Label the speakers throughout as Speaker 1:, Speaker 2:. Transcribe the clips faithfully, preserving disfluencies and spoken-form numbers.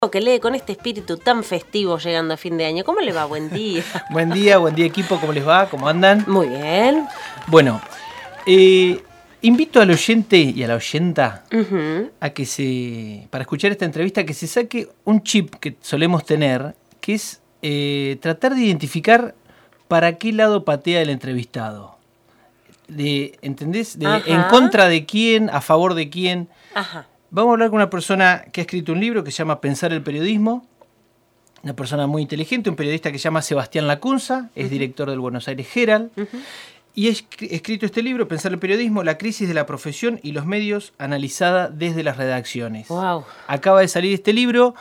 Speaker 1: Que lee con este espíritu tan festivo llegando a fin de año. ¿Cómo le va? Buen día.
Speaker 2: Buen día, buen día equipo, ¿cómo les va? ¿Cómo andan?
Speaker 1: Muy bien.
Speaker 2: Bueno, eh, invito al oyente y a la oyenta uh-huh. a que se, para escuchar esta entrevista, que se saque un chip que solemos tener, que es eh, tratar de identificar para qué lado patea el entrevistado. De, ¿entendés? De, en contra de quién, a favor de quién.
Speaker 1: Ajá.
Speaker 2: Vamos a hablar con una persona que ha escrito un libro que se llama Pensar el periodismo, una persona muy inteligente, un periodista que se llama Sebastián Lacunza, es uh-huh. director del Buenos Aires Herald, uh-huh. y ha escrito este libro, Pensar el periodismo, la crisis de la profesión y los medios, analizada desde las redacciones.
Speaker 1: Wow.
Speaker 2: Acaba de salir este libro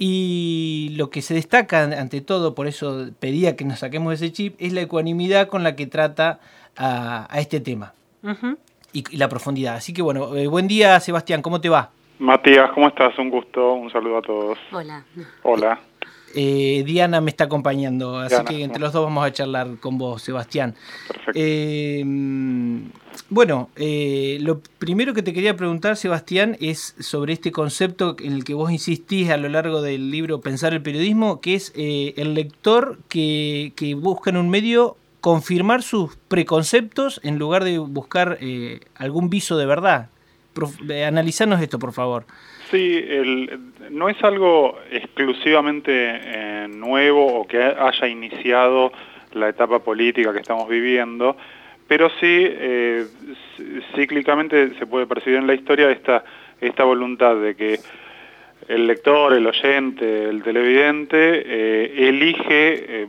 Speaker 2: y lo que se destaca ante todo, por eso pedía que nos saquemos ese chip, es la ecuanimidad con la que trata a, a este tema uh-huh. y, y la profundidad. Así que bueno, eh, buen día Sebastián, ¿cómo te va?
Speaker 3: Matías, ¿cómo estás? Un gusto, un saludo a todos.
Speaker 1: Hola.
Speaker 3: Hola.
Speaker 2: Eh, Diana me está acompañando, así
Speaker 3: Diana,
Speaker 2: que entre
Speaker 3: ¿no?
Speaker 2: los dos vamos a charlar con vos, Sebastián.
Speaker 3: Perfecto.
Speaker 2: Eh, bueno, eh, lo primero que te quería preguntar, Sebastián, es sobre este concepto en el que vos insistís a lo largo del libro Pensar el periodismo, que es eh, el lector que, que busca en un medio confirmar sus preconceptos en lugar de buscar eh, algún viso de verdad. Analizanos esto, por favor.
Speaker 3: Sí, el, no es algo exclusivamente eh, nuevo o que haya iniciado la etapa política que estamos viviendo, pero sí, eh, cíclicamente se puede percibir en la historia esta, esta voluntad de que el lector, el oyente, el televidente, eh, elige eh,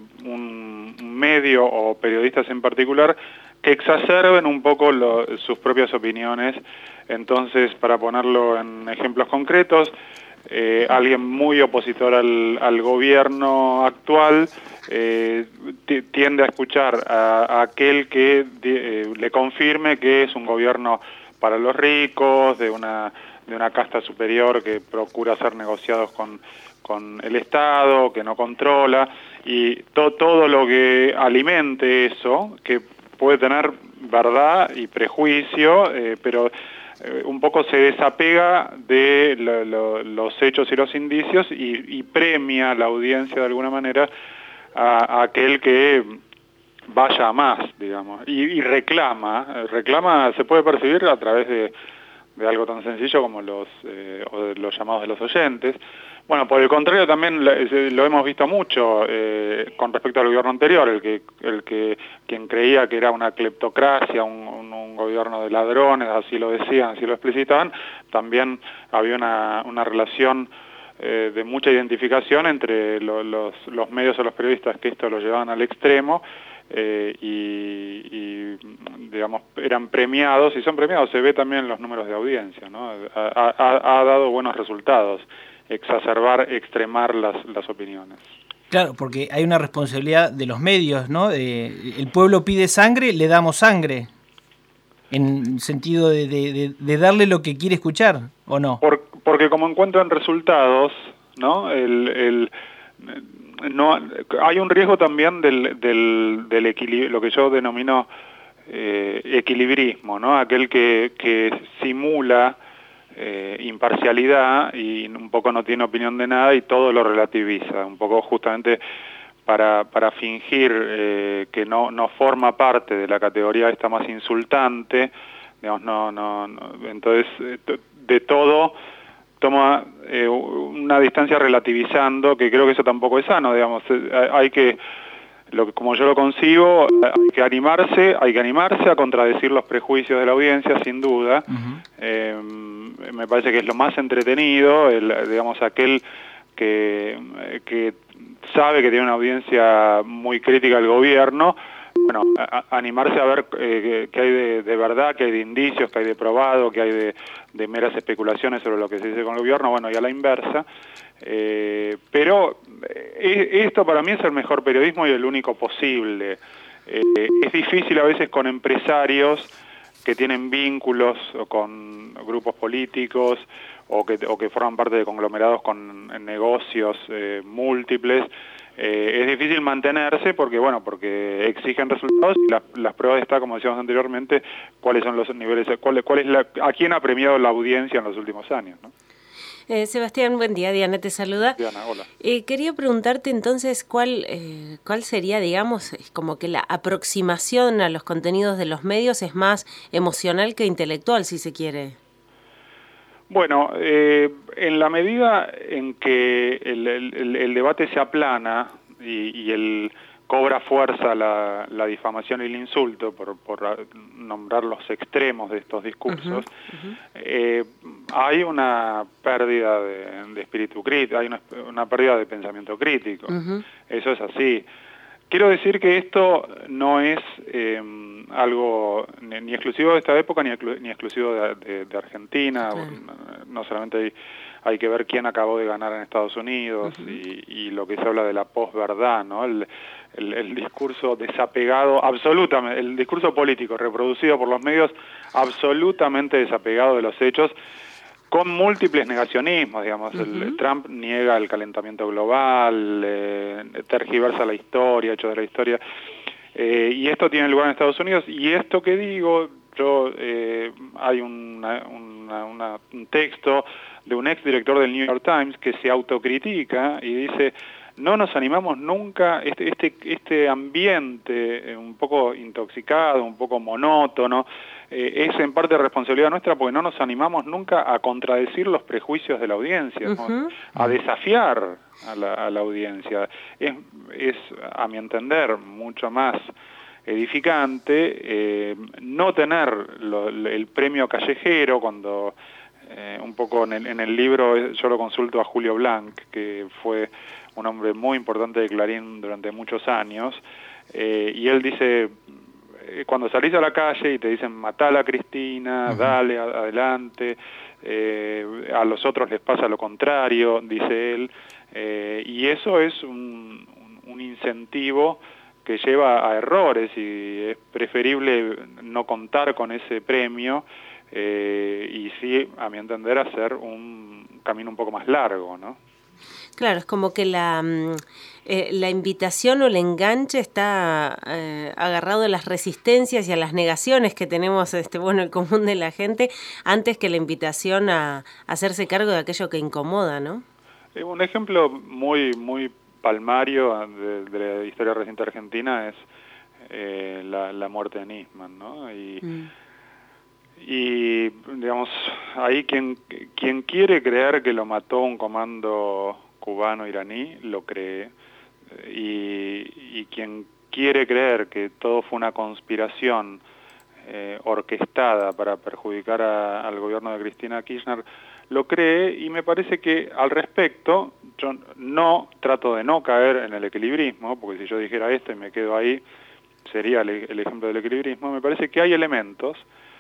Speaker 3: un medio o periodistas en particular que exacerben un poco lo, sus propias opiniones. Entonces, para ponerlo en ejemplos concretos, eh, alguien muy opositor al, al gobierno actual eh, tiende a escuchar a, a aquel que eh, le confirme que es un gobierno para los ricos, de una, de una casta superior que procura hacer negociados con, con el Estado, que no controla, y to, todo lo que alimente eso, que puede tener verdad y prejuicio, eh, pero eh, un poco se desapega de lo, lo, los hechos y los indicios y, y premia a la audiencia de alguna manera a, a aquel que vaya a más, digamos, y, y reclama, reclama se puede percibir a través de, de algo tan sencillo como los, eh, o de los llamados de los oyentes. Bueno, por el contrario también lo hemos visto mucho eh, con respecto al gobierno anterior, el que, el que quien creía que era una cleptocracia, un, un, un gobierno de ladrones, así lo decían, así lo explicitaban, también había una, una relación eh, de mucha identificación entre lo, los, los medios o los periodistas que esto lo llevaban al extremo eh, y, y, digamos, eran premiados, y son premiados, se ve también en los números de audiencia, ¿no? Ha, ha, ha dado buenos resultados exacerbar, extremar las, las opiniones.
Speaker 2: Claro, porque hay una responsabilidad de los medios, ¿no? Eh, el pueblo pide sangre, le damos sangre, en sentido de, de, de darle lo que quiere escuchar, ¿o no?
Speaker 3: Por, porque como encuentran resultados, ¿no? El, el, no hay un riesgo también del, del, del equilibrio, lo que yo denomino eh, equilibrismo, ¿no? Aquel que, que simula Eh, imparcialidad y un poco no tiene opinión de nada y todo lo relativiza, un poco justamente para, para fingir eh, que no, no forma parte de la categoría esta más insultante, digamos, no, no, no entonces de todo toma eh, una distancia relativizando, que creo que eso tampoco es sano, digamos, hay que Lo que, como yo lo concibo, hay que animarse, hay que animarse a contradecir los prejuicios de la audiencia, sin duda. Uh-huh. Eh, me parece que es lo más entretenido, el, digamos, aquel que, que sabe que tiene una audiencia muy crítica al gobierno, bueno, a, a animarse a ver eh, qué hay de, de verdad, qué hay de indicios, qué hay de probado, qué hay de, de meras especulaciones sobre lo que se dice con el gobierno, bueno, y a la inversa. Eh, pero eh, esto para mí es el mejor periodismo y el único posible. Eh, es difícil a veces con empresarios que tienen vínculos con grupos políticos o que, o que forman parte de conglomerados con negocios eh, múltiples. Eh, es difícil mantenerse porque, bueno, porque exigen resultados y la, las pruebas está, como decíamos anteriormente, cuáles son los niveles, cuál, cuál es la, a quién ha premiado la audiencia en los últimos años, ¿no?
Speaker 1: Eh, Sebastián, buen día. Diana te saluda.
Speaker 3: Diana, hola.
Speaker 1: Eh, quería preguntarte entonces cuál, eh, cuál sería, digamos, como que la aproximación a los contenidos de los medios es más emocional que intelectual, si se quiere.
Speaker 3: Bueno, eh, en la medida en que el, el, el debate se aplana y, y el cobra fuerza la, la difamación y el insulto, por, por nombrar los extremos de estos discursos, uh-huh, uh-huh. Eh, hay una pérdida de, de espíritu crítico, hay una, una pérdida de pensamiento crítico. Uh-huh. Eso es así. Quiero decir que esto no es eh, algo ni, ni exclusivo de esta época ni, ni exclusivo de, de, de Argentina. Claro. No solamente hay, hay que ver quién acabó de ganar en Estados Unidos uh-huh. y, y lo que se habla de la posverdad, ¿no? El, el, el discurso desapegado, absolutamente, el discurso político reproducido por los medios absolutamente desapegado de los hechos, con múltiples negacionismos, digamos. Uh-huh. el, Trump niega el calentamiento global, eh, tergiversa la historia, hechos de la historia, eh, y esto tiene lugar en Estados Unidos, y esto que digo, yo eh, hay una, una, una, un texto de un ex director del New York Times que se autocritica y dice: no nos animamos nunca, este, este, este ambiente un poco intoxicado, un poco monótono, eh, es en parte responsabilidad nuestra porque no nos animamos nunca a contradecir los prejuicios de la audiencia, uh-huh. ¿no? A desafiar a la, a la audiencia. Es, es, a mi entender, mucho más edificante eh, no tener lo, el premio callejero cuando... Eh, un poco en el, en el libro yo lo consulto a Julio Blanc, que fue un hombre muy importante de Clarín durante muchos años, eh, y él dice, eh, cuando salís a la calle y te dicen matala a Cristina, uh-huh. dale, a, adelante, eh, a los otros les pasa lo contrario, dice él, eh, y eso es un, un, un incentivo que lleva a errores y es preferible no contar con ese premio. Eh, y sí, a mi entender, hacer un camino un poco más largo, ¿no?
Speaker 1: Claro, es como que la, eh, la invitación o el enganche está eh, agarrado a las resistencias y a las negaciones que tenemos, este, bueno, el común de la gente, antes que la invitación a, a hacerse cargo de aquello que incomoda, ¿no?
Speaker 3: Eh, un ejemplo muy, muy palmario de, de la historia reciente argentina es eh, la, la muerte de Nisman, ¿no? Y... Mm. Y, digamos, ahí quien, quien quiere creer que lo mató un comando cubano-iraní, lo cree. Y, y quien quiere creer que todo fue una conspiración eh, orquestada para perjudicar a, al gobierno de Cristina Kirchner, lo cree. Y me parece que al respecto, yo no trato de no caer en el equilibrismo, porque si yo dijera esto y me quedo ahí, sería el, el ejemplo del equilibrismo. Me parece que hay elementos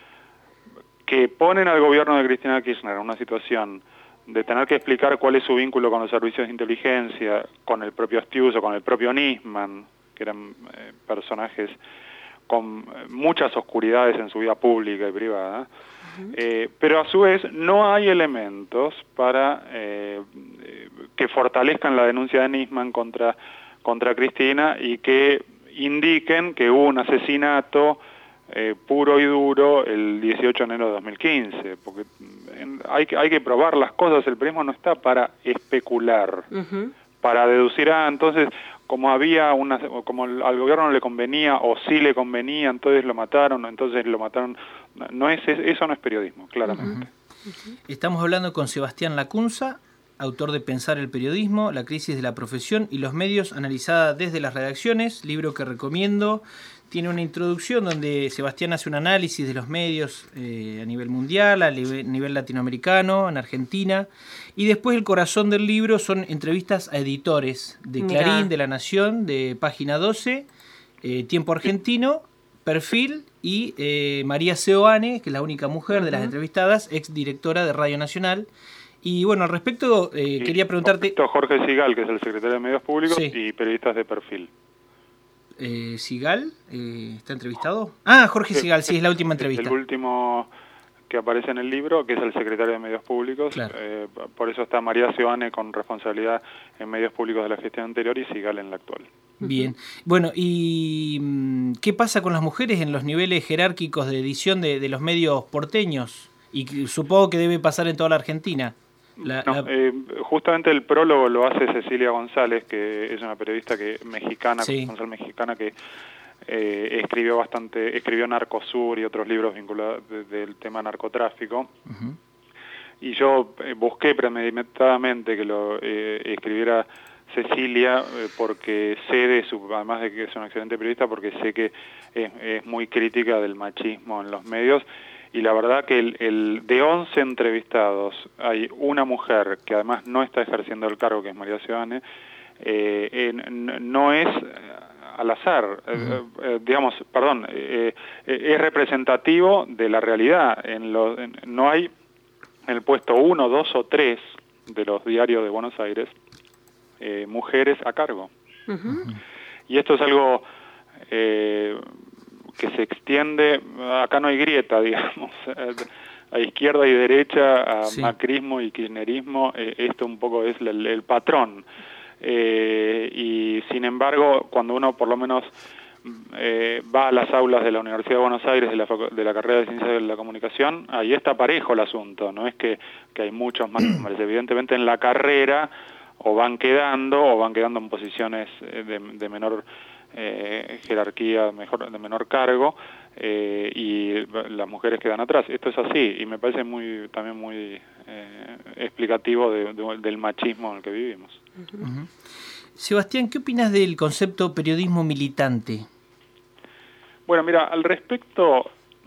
Speaker 3: que ponen al gobierno de Cristina Kirchner en una situación de tener que explicar cuál es su vínculo con los servicios de inteligencia, con el propio Stiuso, con el propio Nisman, que eran eh, personajes con muchas oscuridades en su vida pública y privada, uh-huh. eh, pero a su vez no hay elementos para eh, que fortalezcan la denuncia de Nisman contra, contra Cristina y que indiquen que hubo un asesinato Eh, puro y duro el dieciocho de enero de dos mil quince, porque en, hay, que, hay que probar las cosas, el periodismo no está para especular, uh-huh. para deducir, ah, entonces como había una, como al gobierno no le convenía o sí le convenía, entonces lo mataron, entonces lo mataron, no es, eso no es periodismo, claramente.
Speaker 2: Uh-huh. Uh-huh. Estamos hablando con Sebastián Lacunza, autor de Pensar el periodismo, la crisis de la profesión y los medios, analizada desde las redacciones, libro que recomiendo. Tiene una introducción donde Sebastián hace un análisis de los medios eh, a nivel mundial, a nivel latinoamericano, en Argentina, y después el corazón del libro son entrevistas a editores de Clarín, Mirá. de La Nación, de Página doce, eh, Tiempo Argentino, Perfil y eh, María Seoane, que es la única mujer uh-huh. de las entrevistadas, ex directora de Radio Nacional. Y bueno, al respecto, eh, quería preguntarte...
Speaker 3: Jorge Sigal, que es el secretario de Medios Públicos,
Speaker 2: sí.
Speaker 3: y periodistas de Perfil.
Speaker 2: Eh, ¿Sigal? Eh, ¿Está entrevistado? Ah, Jorge Sigal, sí, es la última entrevista.
Speaker 3: El último que aparece en el libro, que es el secretario de Medios Públicos.
Speaker 2: Claro.
Speaker 3: Eh, por eso está María Seoane con responsabilidad en Medios Públicos de la gestión anterior y Sigal en la actual.
Speaker 2: Bien. Bueno, ¿y qué pasa con las mujeres en los niveles jerárquicos de edición de, de los medios porteños? Y supongo que debe pasar en toda la Argentina. La,
Speaker 3: no,
Speaker 2: la...
Speaker 3: Eh, justamente el prólogo lo hace Cecilia González, que es una periodista que mexicana,
Speaker 2: sí.
Speaker 3: corresponsal mexicana, que eh, escribió bastante, escribió Narcosur y otros libros vinculados de, del tema narcotráfico. Uh-huh. Y yo eh, busqué premeditadamente que lo eh, escribiera Cecilia, eh, porque sé de su, además de que es una excelente periodista, porque sé que es, es muy crítica del machismo en los medios. Y la verdad que el, el de once entrevistados hay una mujer que además no está ejerciendo el cargo, que es María Seoane, eh, eh, no es al azar, uh-huh. eh, eh, digamos, perdón, eh, eh, es representativo de la realidad. En lo, en, no hay en el puesto uno, dos o tres de los diarios de Buenos Aires eh, mujeres a cargo. Uh-huh. Y esto es algo... Eh, que se extiende, acá no hay grieta, digamos, a izquierda y derecha, a sí. macrismo y kirchnerismo, eh, esto un poco es el, el patrón. Eh, y sin embargo, cuando uno por lo menos eh, va a las aulas de la Universidad de Buenos Aires, de la, de la carrera de Ciencias de la Comunicación, ahí está parejo el asunto, no es que, que hay muchos más hombres. Evidentemente en la carrera o van quedando, o van quedando en posiciones de, de menor... Eh, jerarquía mejor, de menor cargo eh, y las mujeres quedan atrás. Esto es así y me parece muy también muy eh, explicativo de, de, del machismo en el que vivimos.
Speaker 2: Uh-huh. Sebastián, ¿qué opinas del concepto periodismo militante?
Speaker 3: Bueno, mira, al respecto,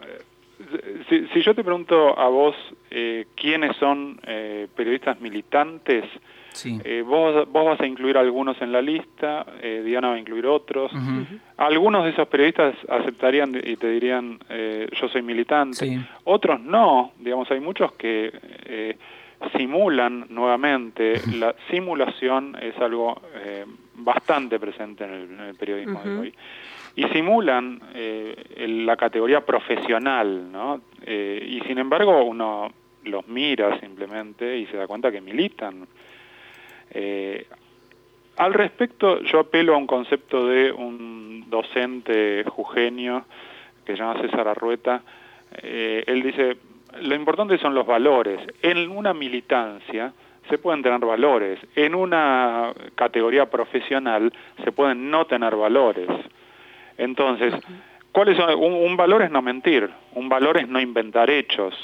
Speaker 3: eh, si, si yo te pregunto a vos eh, quiénes son eh, periodistas militantes, sí. eh, vos, vos vas a incluir algunos en la lista, eh, Diana va a incluir otros. Uh-huh. Algunos de esos periodistas aceptarían y te dirían, eh, yo soy militante. Sí. Otros no, digamos, hay muchos que eh, simulan nuevamente. Uh-huh. La simulación es algo eh, bastante presente en el, en el periodismo uh-huh. de hoy. Y simulan eh, el, la categoría profesional, ¿no? Eh, y sin embargo uno los mira simplemente y se da cuenta que militan. Eh, al respecto, yo apelo a un concepto de un docente jujeño que se llama César Arrueta. Eh, él dice, lo importante son los valores. En una militancia se pueden tener valores. En una categoría profesional se pueden no tener valores. Entonces, ¿cuáles son? Un, un valor es no mentir, un valor es no inventar hechos.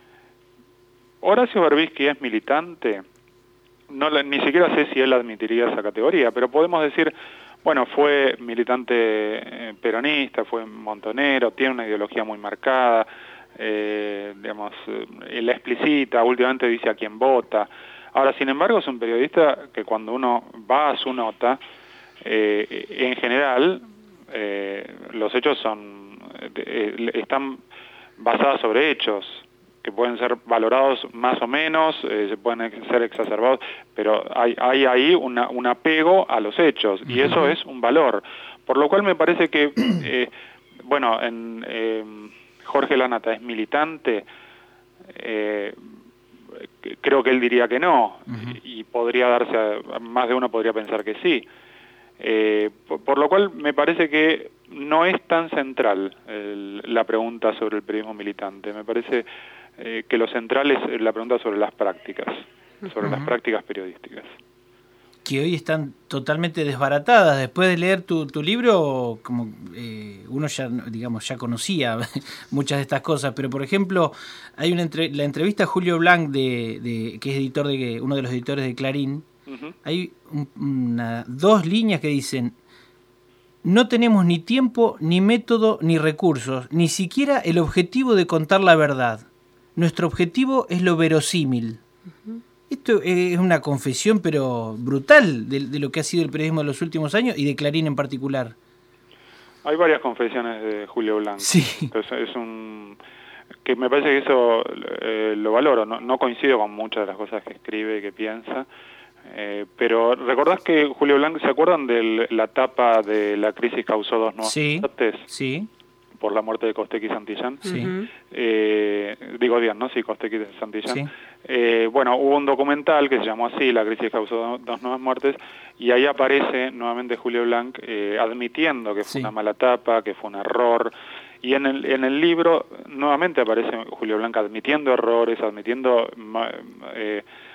Speaker 3: Horacio Berbisky es militante. No, ni siquiera sé si él admitiría esa categoría, pero podemos decir, bueno, fue militante eh, peronista, fue montonero, tiene una ideología muy marcada, eh, digamos, eh, la explicita, últimamente dice a quién vota. Ahora, sin embargo, es un periodista que cuando uno va a su nota, eh, en general, eh, los hechos son eh, están basados sobre hechos, que pueden ser valorados más o menos, eh, se pueden ser exacerbados, pero hay, hay ahí una, un apego a los hechos, y eso es un valor. Por lo cual me parece que, eh, bueno, en, eh, Jorge Lanata es militante, eh, creo que él diría que no, uh-huh. y podría darse, a, más de uno podría pensar que sí. Eh, por, por lo cual me parece que no es tan central el, la pregunta sobre el periodismo militante. Me parece eh, que lo central es la pregunta sobre las prácticas, sobre uh-huh. las prácticas periodísticas.
Speaker 2: Que hoy están totalmente desbaratadas. Después de leer tu, tu libro, como eh, uno ya, digamos, ya conocía muchas de estas cosas, pero por ejemplo, hay una entre, la entrevista a Julio Blanc, de, de, que es editor de uno de los editores de Clarín. Uh-huh. Hay un, una, dos líneas que dicen: no tenemos ni tiempo, ni método, ni recursos, ni siquiera el objetivo de contar la verdad. Nuestro objetivo es lo verosímil. Uh-huh. Esto es una confesión, pero brutal, de, de lo que ha sido el periodismo de los últimos años y de Clarín en particular.
Speaker 3: Hay varias confesiones de Julio Blanc.
Speaker 2: Sí.
Speaker 3: Entonces es un... que me parece que eso eh, lo valoro. No, no coincido con muchas de las cosas que escribe y que piensa. Eh, pero ¿recordás que Julio Blanc, se acuerdan de la tapa de La crisis causó dos nuevas
Speaker 2: sí,
Speaker 3: muertes?
Speaker 2: Sí.
Speaker 3: Por la muerte de Costec y Santillán.
Speaker 2: Sí.
Speaker 3: Eh, digo bien, ¿no? Sí, Costec y Santillán.
Speaker 2: Sí.
Speaker 3: Eh, bueno, hubo un documental que se llamó así, La crisis causó dos nuevas muertes, y ahí aparece nuevamente Julio Blanc eh, admitiendo que fue sí. una mala tapa, que fue un error. Y en el, en el libro nuevamente aparece Julio Blanc admitiendo errores, admitiendo eh,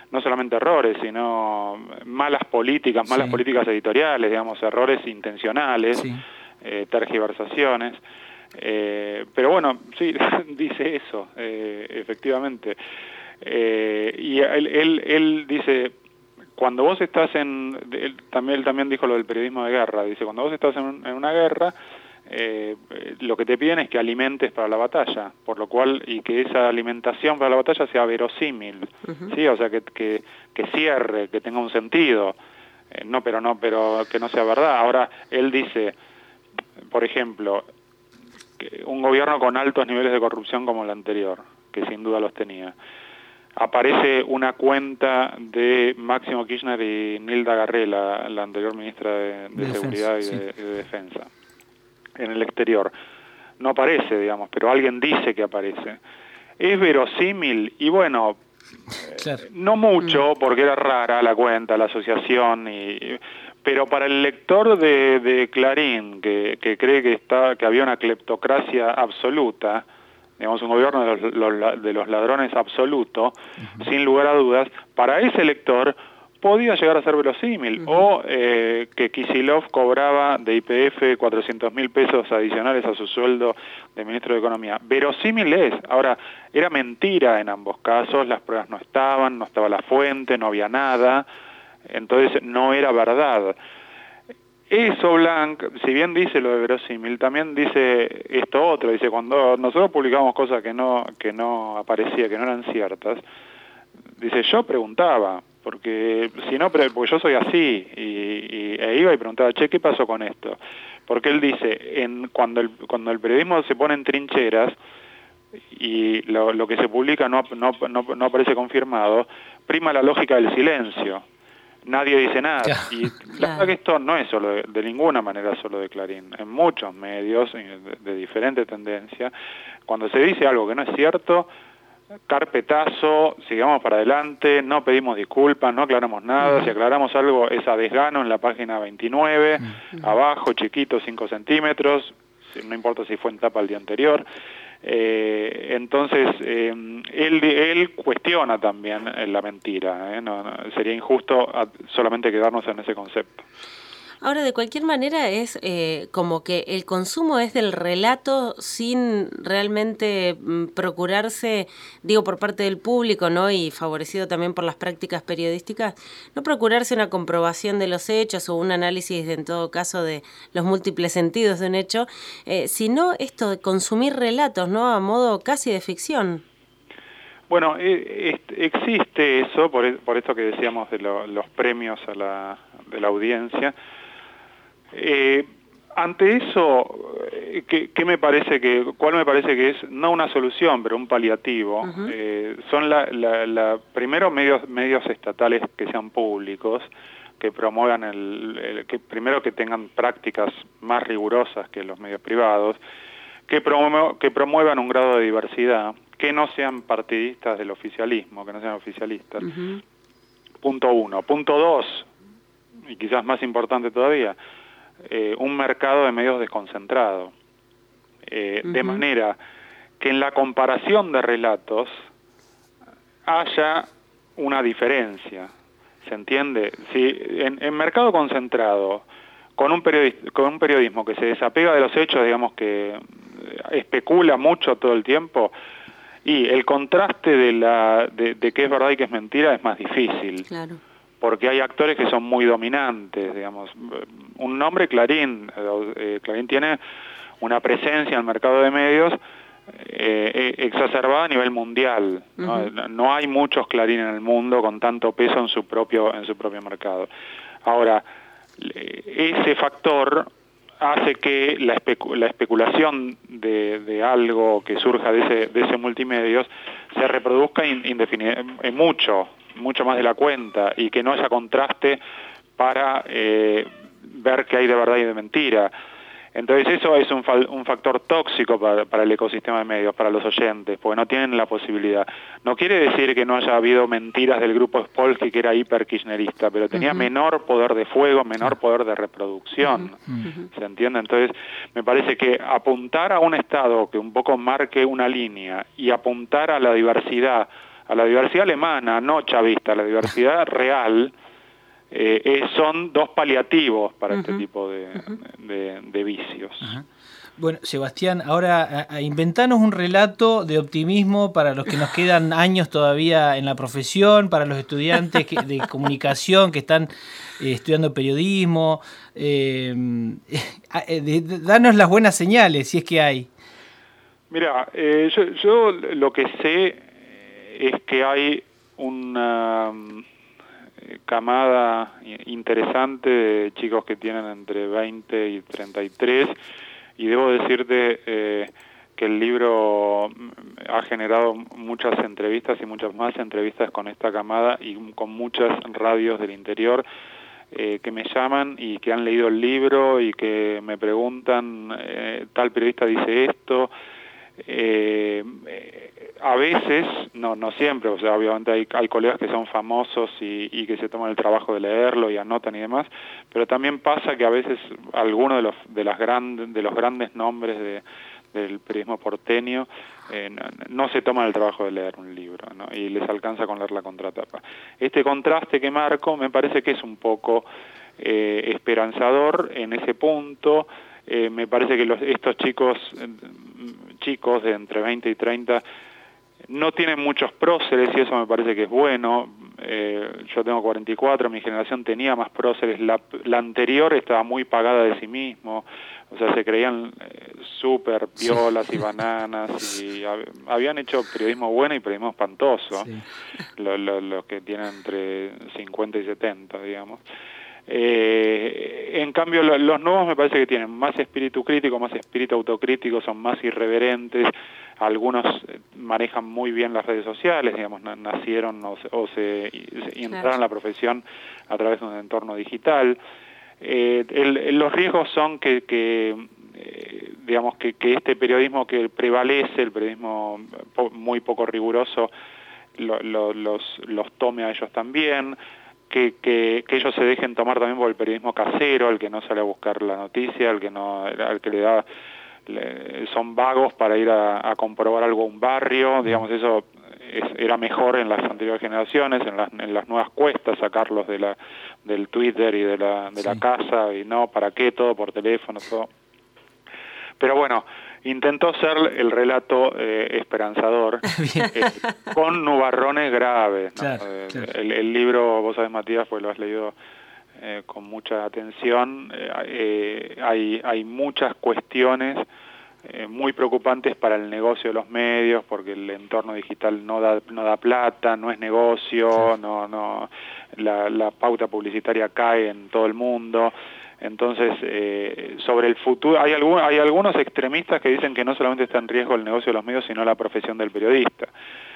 Speaker 3: no solamente errores, sino malas políticas, malas
Speaker 2: sí.
Speaker 3: políticas editoriales, digamos, errores intencionales,
Speaker 2: sí.
Speaker 3: eh, tergiversaciones. Eh, pero bueno, sí, dice eso, eh, efectivamente. Eh, y él, él, él dice, cuando vos estás en, él también, él también dijo lo del periodismo de guerra, dice, cuando vos estás en, en una guerra, eh, lo que te piden es que alimentes para la batalla, por lo cual, y que esa alimentación para la batalla sea verosímil, uh-huh. ¿sí? O sea, que, que, que cierre, que tenga un sentido, eh, no, pero no, pero que no sea verdad. Ahora, él dice, por ejemplo, que un gobierno con altos niveles de corrupción como el anterior, que sin duda los tenía, aparece una cuenta de Máximo Kirchner y Nilda Garré, la, la anterior ministra de, de, de Seguridad defensa, y de, sí. de Defensa, en el exterior. No aparece, digamos, pero alguien dice que aparece. Es verosímil y bueno, claro. eh, no mucho, porque era rara la cuenta, la asociación, y, pero para el lector de, de Clarín, que, que cree que, está, que había una cleptocracia absoluta, digamos, un gobierno de los, los, de los ladrones absoluto, uh-huh. sin lugar a dudas, para ese lector podía llegar a ser verosímil, uh-huh. o eh, que Kicillof cobraba de I P F cuatrocientos mil pesos adicionales a su sueldo de ministro de Economía. Verosímil es. Ahora, era mentira en ambos casos, las pruebas no estaban, no estaba la fuente, no había nada, entonces no era verdad. Eso Blanc, si bien dice lo de verosímil, también dice esto otro, dice, cuando nosotros publicamos cosas que no, que no aparecía, que no eran ciertas, dice, yo preguntaba, porque si no, porque yo soy así, y, y, e iba y preguntaba, che, ¿qué pasó con esto? Porque él dice, en, cuando, el, cuando el periodismo se pone en trincheras, y lo, lo que se publica no, no, no, no aparece confirmado, prima la lógica del silencio. Nadie dice nada. Yeah. Y la verdad que esto no es solo de, de ninguna manera solo de Clarín. En muchos medios de, de diferente tendencia, cuando se dice algo que no es cierto, carpetazo, sigamos para adelante, no pedimos disculpas, no aclaramos nada, uh-huh. si aclaramos algo es a desgano en la página veintinueve, uh-huh. abajo, chiquito, cinco centímetros, no importa si fue en tapa el día anterior. Eh, entonces, eh, él, él cuestiona también la mentira, ¿eh? no, no, sería injusto solamente quedarnos en ese concepto.
Speaker 1: Ahora, de cualquier manera, es eh, como que el consumo es del relato sin realmente mm, procurarse, digo, por parte del público, ¿no? Y favorecido también por las prácticas periodísticas, no procurarse una comprobación de los hechos o un análisis, de, en todo caso, de los múltiples sentidos de un hecho, eh, sino esto de consumir relatos, ¿no? A modo casi de ficción.
Speaker 3: Bueno, eh, existe eso, por, por esto que decíamos de lo, los premios a la, de la audiencia. Eh, ante eso, ¿qué, qué me parece que, cuál me parece que es no una solución, pero un paliativo? Uh-huh. eh, son la, la, la primero medios medios estatales que sean públicos, que promuevan el, el que primero que tengan prácticas más rigurosas que los medios privados, que promu- que promuevan un grado de diversidad, que no sean partidistas del oficialismo, que no sean oficialistas. Uh-huh. Punto uno. Punto dos, y quizás más importante todavía, eh, un mercado de medios desconcentrado. Eh, uh-huh. De manera que en la comparación de relatos haya una diferencia. ¿Se entiende? Si en, en mercado concentrado, con un, periodismo, con un periodismo que se desapega de los hechos, digamos que especula mucho todo el tiempo, y el contraste de, la, de, de qué es verdad y qué es mentira es más difícil. Claro. Porque hay actores que son muy dominantes, digamos. Un nombre, Clarín. Eh, Clarín tiene una presencia en el mercado de medios eh, exacerbada a nivel mundial, ¿no? Uh-huh. No hay muchos Clarín en el mundo con tanto peso en su propio, en su propio mercado. Ahora, ese factor hace que la, especu la especulación de, de algo que surja de ese, de ese multimedios se reproduzca indefinidamente, mucho, mucho más de la cuenta, y que no haya contraste para eh, ver qué hay de verdad y de mentira. Entonces eso es un, fa un factor tóxico para, para el ecosistema de medios, para los oyentes, porque no tienen la posibilidad. No quiere decir que no haya habido mentiras del grupo Spolsky, que era hiper kirchnerista, pero tenía uh-huh. menor poder de fuego, menor poder de reproducción. Uh-huh. ¿Se entiende? Entonces me parece que apuntar a un Estado que un poco marque una línea y apuntar a la diversidad a la diversidad alemana, no chavista, a la diversidad real, eh, eh, son dos paliativos para uh-huh. este tipo de, uh-huh. de, de vicios.
Speaker 2: Uh-huh. Bueno, Sebastián, ahora a, a inventanos un relato de optimismo para los que nos quedan años todavía en la profesión, para los estudiantes que, de comunicación que están eh, estudiando periodismo. Eh, eh, de, de, danos las buenas señales, si es que hay.
Speaker 3: Mira, eh, yo, yo lo que sé es que hay una camada interesante de chicos que tienen entre veinte y treinta y tres, y debo decirte eh, que el libro ha generado muchas entrevistas y muchas más entrevistas con esta camada y con muchas radios del interior eh, que me llaman y que han leído el libro y que me preguntan, eh, tal periodista dice esto. Eh, a veces, no no siempre, o sea, obviamente hay, hay colegas que son famosos y, y que se toman el trabajo de leerlo y anotan y demás, pero también pasa que a veces algunos de los de las grandes de los grandes nombres de, del periodismo porteño eh, no, no se toman el trabajo de leer un libro, ¿no? Y les alcanza con leer la contratapa. Este contraste que marco me parece que es un poco eh, esperanzador en ese punto. Eh, me parece que los, estos chicos chicos de entre veinte y treinta no tienen muchos próceres y eso me parece que es bueno. Eh, yo tengo cuarenta y cuatro, mi generación tenía más próceres, la, la anterior estaba muy pagada de sí mismo, o sea, se creían eh, súper piolas y bananas y hab, habían hecho periodismo bueno y periodismo espantoso, sí. Los lo, lo que tienen entre cincuenta y setenta, digamos. Eh, en cambio lo, los nuevos me parece que tienen más espíritu crítico, más espíritu autocrítico, son más irreverentes, algunos manejan muy bien las redes sociales, digamos, nacieron o se, o se, se entraron a la profesión a través de un entorno digital. Eh, el, el, los riesgos son que, que eh, digamos que, que este periodismo que prevalece, el periodismo po, muy poco riguroso, lo, lo, los, los tome a ellos también. Que, que, que ellos se dejen tomar también por el periodismo casero, el que no sale a buscar la noticia, el que no, al que le da, le, son vagos para ir a, a comprobar algo a un barrio, digamos, eso es, era mejor en las anteriores generaciones, en las, en las nuevas cuestas, sacarlos de la, del Twitter y de la, de sí. la casa, y no, ¿para qué? Todo por teléfono, todo. Pero bueno, intentó ser el relato eh, esperanzador, eh, con nubarrones graves, ¿no? Claro, eh, claro. El, el libro, vos sabés, Matías, pues lo has leído eh, con mucha atención, eh, eh, hay, hay muchas cuestiones eh, muy preocupantes para el negocio de los medios, porque el entorno digital no da, no da plata, no es negocio, claro. no, no, la, la pauta publicitaria cae en todo el mundo. Entonces, eh, sobre el futuro, hay, algún, hay algunos extremistas que dicen que no solamente está en riesgo el negocio de los medios, sino la profesión del periodista.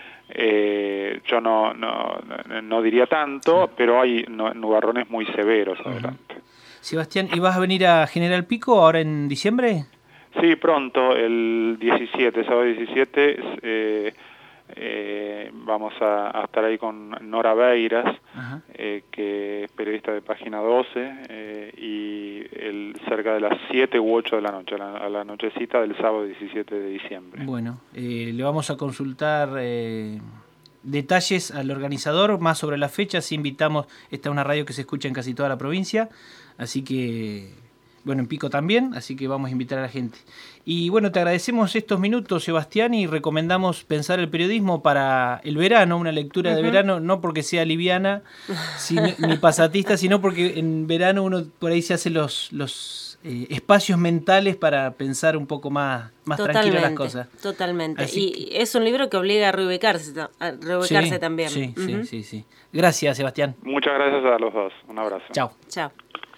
Speaker 3: Eh, yo no, no, no diría tanto, sí. pero hay nubarrones muy severos uh-huh. adelante.
Speaker 2: Sebastián, ¿y vas a venir a General Pico ahora en diciembre?
Speaker 3: Sí, pronto, el diecisiete, sábado diecisiete, eh, eh, vamos a, a estar ahí con Nora Beiras, uh-huh. eh, que es periodista de Página doce, eh, y el, cerca de las siete u ocho de la noche, a la, a la nochecita del sábado diecisiete de diciembre.
Speaker 2: Bueno, eh, le vamos a consultar eh, detalles al organizador, más sobre la fecha, si invitamos, esta es una radio que se escucha en casi toda la provincia, así que... Bueno, en Pico también, así que vamos a invitar a la gente. Y bueno, te agradecemos estos minutos, Sebastián, y recomendamos Pensar el periodismo para el verano, una lectura uh-huh. de verano, no porque sea liviana sino, ni pasatista, sino porque en verano uno por ahí se hace los, los eh, espacios mentales para pensar un poco más, más tranquilo las cosas.
Speaker 1: Totalmente, así y que... es un libro que obliga a reubicarse, a reubicarse sí, también.
Speaker 2: Sí, uh-huh. sí, sí, sí. Gracias, Sebastián.
Speaker 3: Muchas gracias a los dos. Un abrazo.
Speaker 2: Chao.
Speaker 1: Chao.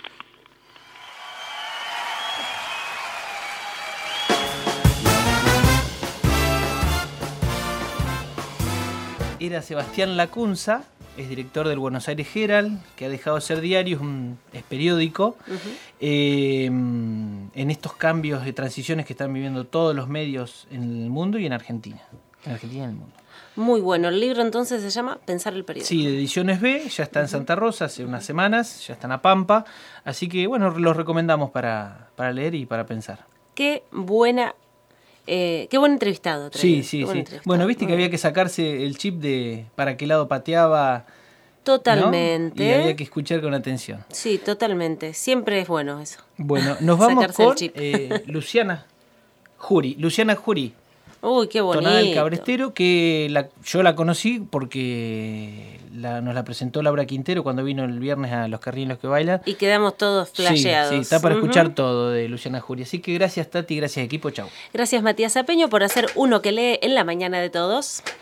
Speaker 2: Era Sebastián Lacunza, es director del Buenos Aires Herald, que ha dejado de ser diario, es, un, es periódico. Uh-huh. Eh, en estos cambios de transiciones que están viviendo todos los medios en el mundo y en Argentina. En Argentina y en el mundo.
Speaker 1: Muy bueno. El libro entonces se llama Pensar el periodismo.
Speaker 2: Sí, de Ediciones B, ya está en Santa Rosa hace unas semanas, ya está en La Pampa. Así que, bueno, los recomendamos para, para leer y para pensar.
Speaker 1: Qué buena Eh, qué buen entrevistado.
Speaker 2: Sí, sí, sí. Bueno, viste que había que sacarse el chip de para qué lado pateaba.
Speaker 1: Totalmente.
Speaker 2: ¿No? Y había que escuchar con atención.
Speaker 1: Sí, totalmente. Siempre es bueno eso.
Speaker 2: Bueno, nos vamos con eh, Luciana Jury. Luciana Jury.
Speaker 1: Uy, qué bonito.
Speaker 2: Tonada del Cabrestero, que la, yo la conocí porque la, nos la presentó Laura Quintero cuando vino el viernes a Los Carriles que Bailan.
Speaker 1: Y quedamos todos flasheados.
Speaker 2: Sí, sí, está para uh-huh. escuchar todo de Luciana Jury. Así que gracias, Tati, gracias, equipo. Chau.
Speaker 1: Gracias, Matías Apeño, por hacer Uno que lee en la mañana de todos.